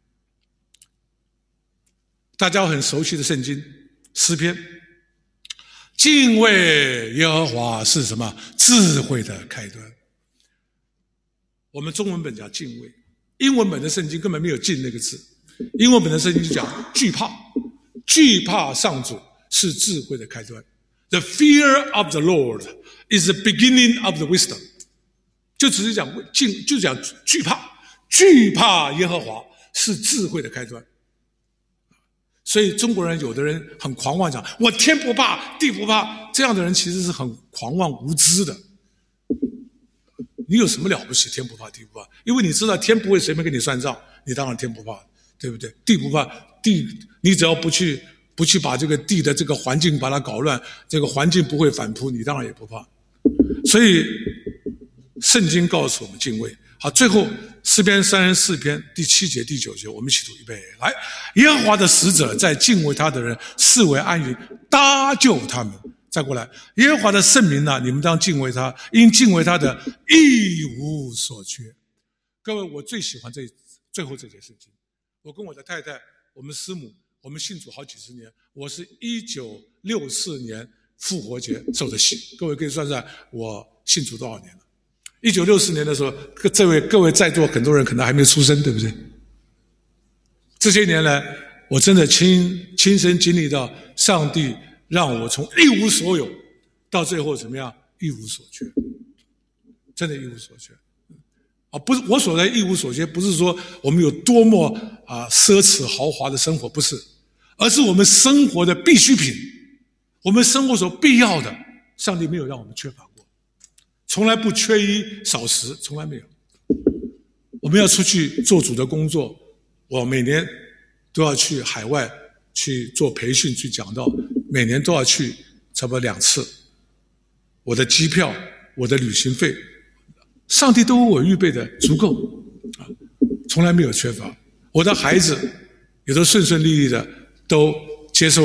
大家很熟悉的圣经诗篇，敬畏耶和华是什么？智慧的开端。我们中文本讲敬畏，英文本的圣经根本没有敬那个字，英文本的圣经就讲惧怕，惧怕上主是智慧的开端。The fear of the Lord is the beginning of the wisdom。 就只是讲敬，就讲惧怕，惧怕耶和华是智慧的开端。所以中国人有的人很狂妄，讲我天不怕地不怕，这样的人其实是很狂妄无知的。你有什么了不起？天不怕地不怕，因为你知道天不会随便跟你算账，你当然天不怕，对不对？地不怕，地你只要不去不去把这个地的这个环境把它搞乱，这个环境不会反扑，你当然也不怕。所以圣经告诉我们敬畏。好，最后诗篇三十四篇第七节第九节，我们一起读，预备来。耶和华的使者在敬畏他的人视为安营，搭救他们。再过来，耶和华的圣名啊，你们当敬畏他，因敬畏他的一无所缺。各位，我最喜欢这最后这节圣经。我跟我的太太，我们师母，我们信主好几十年。我是一九六四年复活节受的洗，各位可以算算我信主多少年了。一九六四年的时候，这位各位在座很多人可能还没出生，对不对？这些年来，我真的亲亲身经历到上帝让我从一无所有到最后怎么样？一无所缺，真的一无所缺。啊，不是我所谓一无所缺，不是说我们有多么啊奢侈豪华的生活，不是，而是我们生活的必需品，我们生活所必要的，上帝没有让我们缺乏过，从来不缺衣少食，从来没有。我们要出去做主的工作，我每年都要去海外去做培训，去讲道，每年都要去差不多两次。我的机票，我的旅行费，上帝都为我预备的足够，啊，从来没有缺乏。我的孩子也都顺顺利利的都接受了他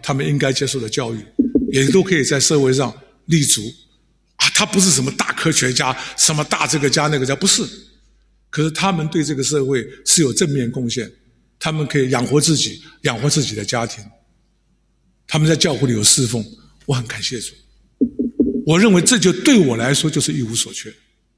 他们应该接受的教育，也都可以在社会上立足。啊，他不是什么大科学家，什么大这个家那个家，不是。可是他们对这个社会是有正面贡献，他们可以养活自己，养活自己的家庭。他们在教会里有侍奉，我很感谢主。我认为这就对我来说就是一无所缺，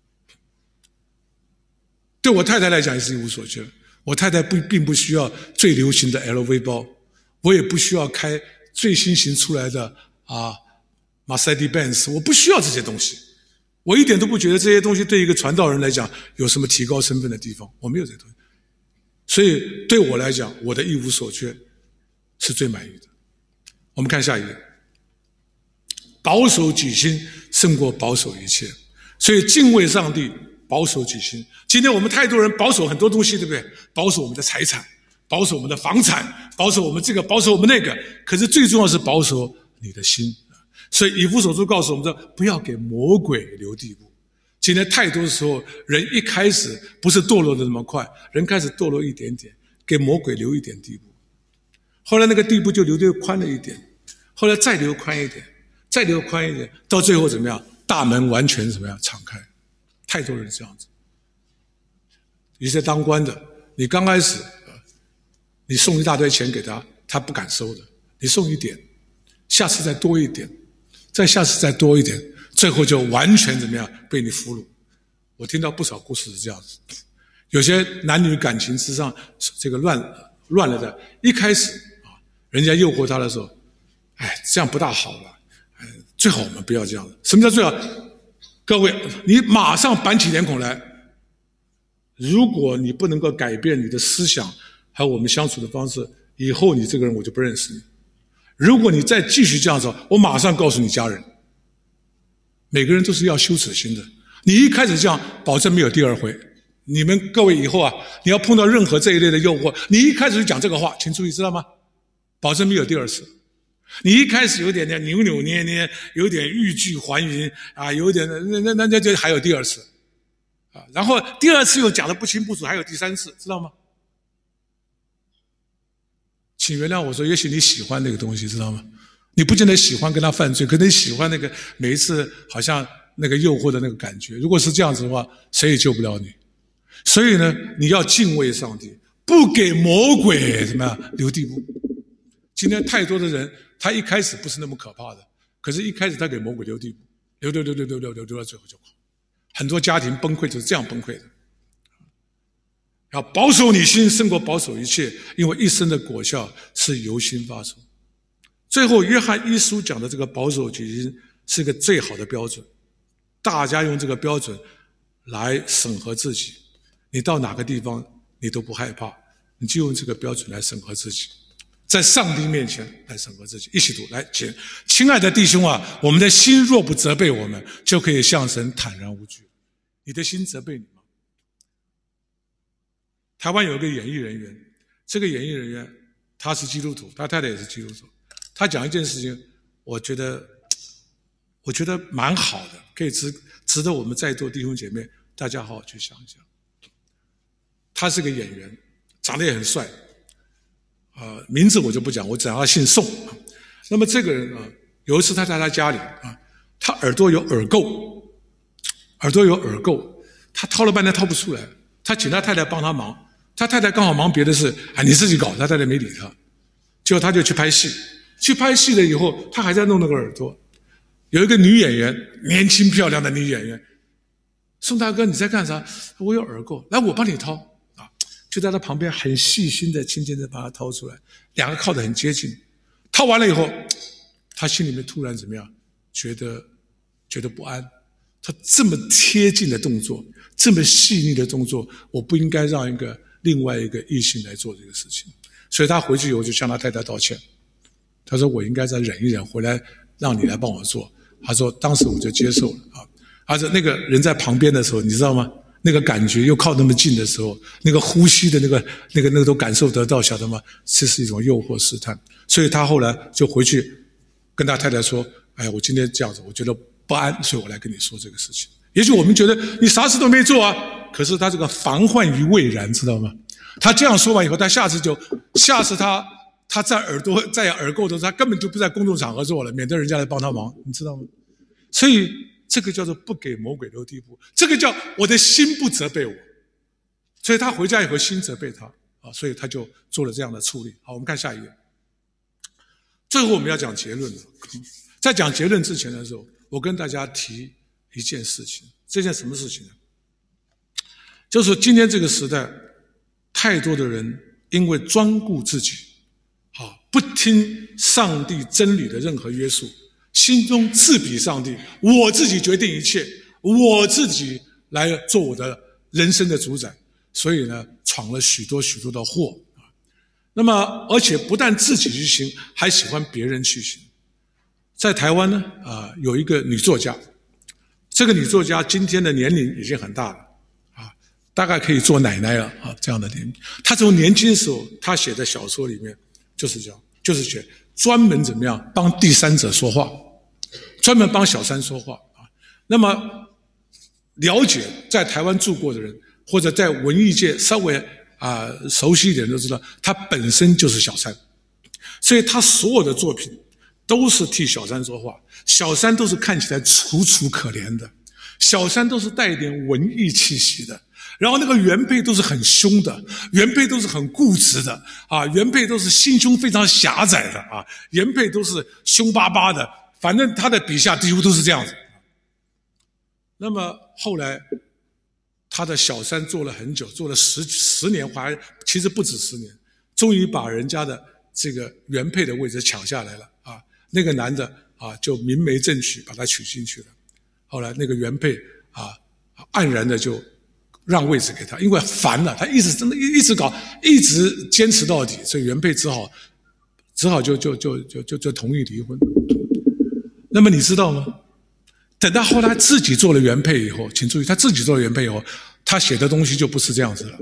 对我太太来讲也是一无所缺。我太太不并不需要最流行的 L V 包，我也不需要开最新型出来的啊 Mercedes-Benz， 我不需要这些东西。我一点都不觉得这些东西对一个传道人来讲有什么提高身份的地方，我没有这些东西。所以对我来讲，我的一无所缺是最满意的。我们看下一个，保守己心胜过保守一切。所以敬畏上帝，保守己心。今天我们太多人保守很多东西，对不对？保守我们的财产，保守我们的房产，保守我们这个，保守我们那个。可是最重要是保守你的心。所以以弗所书告诉我们说，不要给魔鬼留地步。今天太多的时候，人一开始不是堕落的那么快，人开始堕落一点点，给魔鬼留一点地步。后来那个地步就留得宽了一点，后来再留宽一点，再留宽一点，到最后怎么样？大门完全怎么样敞开？太多人这样子。一些当官的，你刚开始你送一大堆钱给他，他不敢收的，你送一点，下次再多一点，再下次再多一点，最后就完全怎么样被你俘虏。我听到不少故事是这样子，有些男女感情之上这个乱乱了的，一开始啊，人家诱惑他的时候，哎，这样不大好了，哎，最好我们不要这样的。什么叫最好？各位，你马上板起脸孔来。如果你不能够改变你的思想，还有我们相处的方式，以后你这个人我就不认识你。如果你再继续这样子，我马上告诉你家人，每个人都是要羞耻心的。你一开始这样，保证没有第二回。你们各位以后啊，你要碰到任何这一类的诱惑，你一开始就讲这个话，请注意，知道吗？保证没有第二次。你一开始有点点扭扭捏捏，有点欲拒还迎啊，有点那那那那就还有第二次啊，然后第二次又讲得不清不楚，还有第三次，知道吗？请原谅我说，也许你喜欢那个东西，知道吗？你不见得喜欢跟他犯罪，可你喜欢那个每一次好像那个诱惑的那个感觉。如果是这样子的话，谁也救不了你。所以呢，你要敬畏上帝，不给魔鬼怎么样留地步。今天太多的人，他一开始不是那么可怕的，可是一开始他给魔鬼留地步，留留留留留留留留到最后就好。很多家庭崩溃就是这样崩溃的。要保守你心胜过保守一切，因为一生的果效是由心发出。最后约翰一书讲的这个保守己心是个最好的标准，大家用这个标准来审核自己，你到哪个地方你都不害怕，你就用这个标准来审核自己，在上帝面前来审核自己。一起读，来，请。亲爱的弟兄啊，我们的心若不责备我们，就可以向神坦然无惧。你的心责备你吗？台湾有一个演艺人员，这个演艺人员他是基督徒，他太太也是基督徒。他讲一件事情，我觉得我觉得蛮好的，可以值值得我们在座弟兄姐妹大家好好去想一想。他是个演员，长得也很帅，呃，名字我就不讲，我只要他姓宋。那么这个人啊，有一次他在他家里啊，他耳朵有耳垢，耳朵有耳垢，他掏了半天掏不出来，他请他太太帮他忙，他太太刚好忙别的事，啊，你自己搞，他太太没理他，结果他就去拍戏。去拍戏了以后，他还在弄那个耳朵。有一个女演员，年轻漂亮的女演员，宋大哥你在干啥？我有耳垢，来我帮你掏啊！就在他旁边很细心的、轻轻的把它掏出来，两个靠得很接近。掏完了以后，他心里面突然怎么样？觉得觉得不安。他这么贴近的动作，这么细腻的动作，我不应该让一个另外一个异性来做这个事情。所以他回去以后就向他太太道歉。他说我应该再忍一忍，回来让你来帮我做。他说当时我就接受了啊。他说那个人在旁边的时候，你知道吗？那个感觉又靠那么近的时候，那个呼吸的那个那个那个都感受得到，晓得吗？这是一种诱惑试探。所以他后来就回去跟他太太说：“哎呀，我今天这样子，我觉得不安，所以我来跟你说这个事情。”也许我们觉得你啥事都没做啊，可是他这个防患于未然，知道吗？他这样说完以后，他下次就下次他。 他在耳朵在耳垢的时候，他根本就不在公众场合做了，免得人家来帮他忙，你知道吗？所以这个叫做不给魔鬼留地步，这个叫我的心不责备我。所以他回家以后心责备他啊，所以他就做了这样的处理。好，我们看下一页。最后我们要讲结论了。在讲结论之前的时候，我跟大家提一件事情，这件什么事情呢？就是今天这个时代，太多的人因为专顾自己，啊，不听上帝真理的任何约束，心中自比上帝，我自己决定一切，我自己来做我的人生的主宰，所以呢，闯了许多许多的祸。那么，而且不但自己去行，还喜欢别人去行。在台湾呢，啊，有一个女作家，这个女作家今天的年龄已经很大了，啊，大概可以做奶奶了啊，这样的年龄。她从年轻的时候，她写的小说里面就是这样，就是写专门怎么样帮第三者说话，专门帮小三说话啊。那么，了解在台湾住过的人，或者在文艺界稍微啊、呃、熟悉一点都知道，她本身就是小三，所以她所有的作品都是替小三说话，小三都是看起来楚楚可怜的，小三都是带一点文艺气息的，然后那个原配都是很凶的，原配都是很固执的啊，原配都是心胸非常狭窄的啊，原配都是凶巴巴的，反正他的笔下几乎都是这样子。那么后来他的小三做了很久，做了十十年，还其实不止十年，终于把人家的这个原配的位置抢下来了啊。那个男的啊，就明媒正娶把他娶进去了。后来那个原配啊，黯然的就让位置给他，因为烦了，他一直真的一直搞，一直坚持到底，所以原配只好只好就就就就就就同意离婚。那么你知道吗？等到后来自己做了原配以后，请注意，他自己做了原配以后，他写的东西就不是这样子了。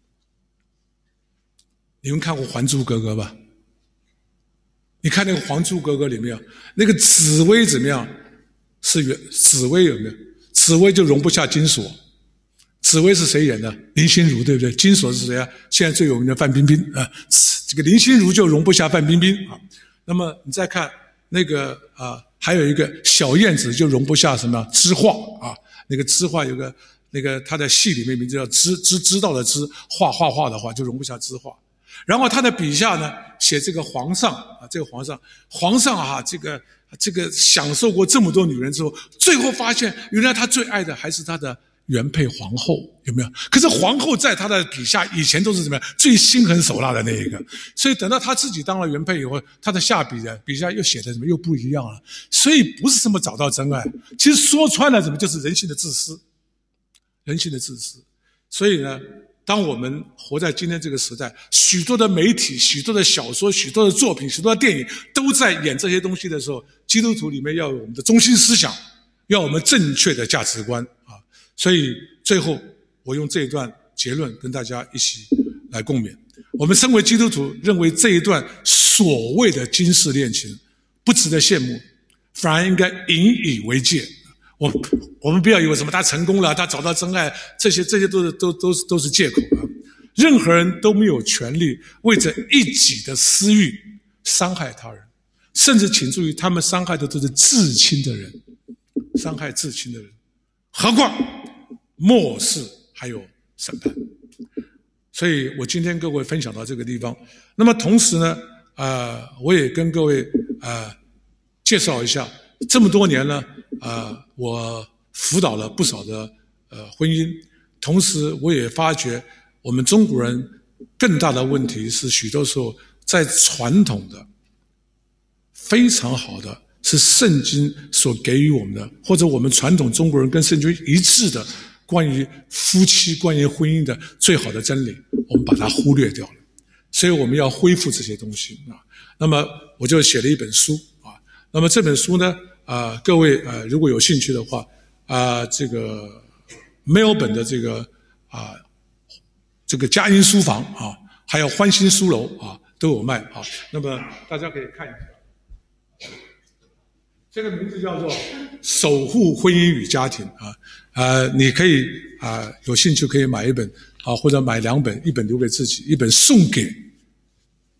你们看过《还珠格格》吧？你看那个《还珠格格》里面，那个紫薇怎么样？是原紫薇有没有？紫薇就容不下金锁。紫薇是谁演的？林心如，对不对？金锁是谁啊？现在最有名的范冰冰啊，这个林心如就容不下范冰冰啊。那么你再看那个啊，还有一个小燕子就容不下什么知画啊？那个知画有个那个他的戏里面名字叫知知知道的知，画画画的画就容不下知画。然后他的笔下呢，写这个皇上啊，这个皇上，皇上啊，这个这个享受过这么多女人之后，最后发现原来他最爱的还是他的原配皇后，有没有？可是皇后在他的笔下以前都是怎么样？最心狠手辣的那一个。所以等到他自己当了原配以后，他的下笔的笔下又写的什么又不一样了。所以不是什么找到真爱，其实说穿了，怎么就是人性的自私，人性的自私。所以呢，当我们活在今天这个时代，许多的媒体、许多的小说、许多的作品、许多的电影都在演这些东西的时候，基督徒里面要有我们的中心思想，要我们正确的价值观啊。所以最后我用这一段结论跟大家一起来共勉。我们身为基督徒，认为这一段所谓的今世恋情不值得羡慕，反而应该引以为戒。我我们不要以为什么他成功了，他找到真爱，这些这些都是都都是都是借口啊！任何人都没有权利为着一己的私欲伤害他人，甚至请注意，他们伤害的都是至亲的人，伤害至亲的人，何况末世还有审判。所以我今天各位分享到这个地方。那么同时呢，呃，我也跟各位呃介绍一下，这么多年呢。呃，我辅导了不少的呃婚姻，同时我也发觉我们中国人更大的问题是，许多时候在传统的非常好的是圣经所给予我们的，或者我们传统中国人跟圣经一致的关于夫妻、关于婚姻的最好的真理，我们把它忽略掉了。所以我们要恢复这些东西啊。那么我就写了一本书啊。那么这本书呢？啊、呃，各位呃，如果有兴趣的话，啊、呃，这个墨尔本的这个啊、呃，这个佳音书房啊，还有欢欣书楼啊，都有卖啊。那么大家可以看一下，这个名字叫做《守护婚姻与家庭》啊，呃，你可以啊、呃，有兴趣可以买一本啊，或者买两本，一本留给自己，一本送给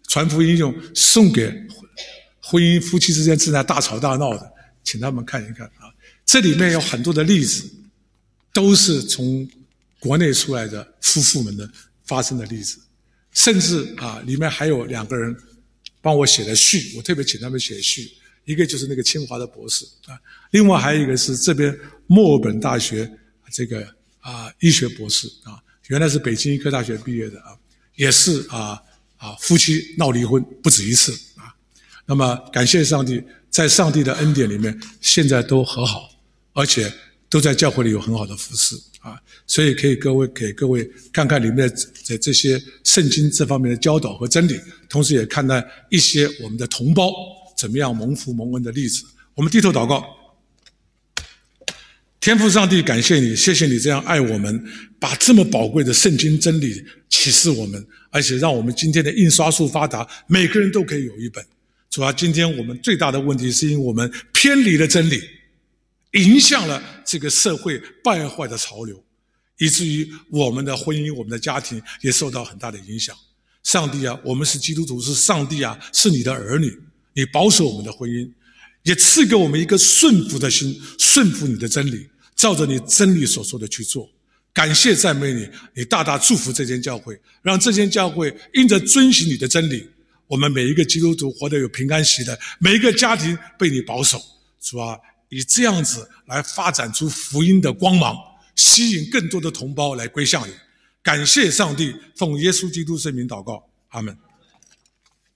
传福音用送给婚姻夫妻之间正在大吵大闹的，请他们看一看啊。这里面有很多的例子，都是从国内出来的夫妇们的发生的例子，甚至啊，里面还有两个人帮我写了序，我特别请他们写序，一个就是那个清华的博士啊，另外还有一个是这边墨尔本大学这个啊医学博士啊，原来是北京医科大学毕业的啊，也是啊啊夫妻闹离婚不止一次啊。那么感谢上帝，在上帝的恩典里面，现在都和好，而且都在教会里有很好的服事啊，所以可以各位给各位看看里面的这些圣经这方面的教导和真理，同时也看看一些我们的同胞怎么样蒙福蒙恩的例子。我们低头祷告。天父上帝，感谢你，谢谢你这样爱我们，把这么宝贵的圣经真理启示我们，而且让我们今天的印刷术发达，每个人都可以有一本。主要今天我们最大的问题是因为我们偏离了真理，影响了这个社会败坏的潮流，以至于我们的婚姻、我们的家庭也受到很大的影响。上帝啊，我们是基督徒，是上帝啊，是你的儿女，你保守我们的婚姻，也赐给我们一个顺服的心，顺服你的真理，照着你真理所说的去做。感谢赞美你，你大大祝福这间教会，让这间教会因着遵行你的真理，我们每一个基督徒活得有平安喜乐，每一个家庭被你保守。主啊，以这样子来发展出福音的光芒，吸引更多的同胞来归向你。感谢上帝，奉耶稣基督圣名祷告，阿们。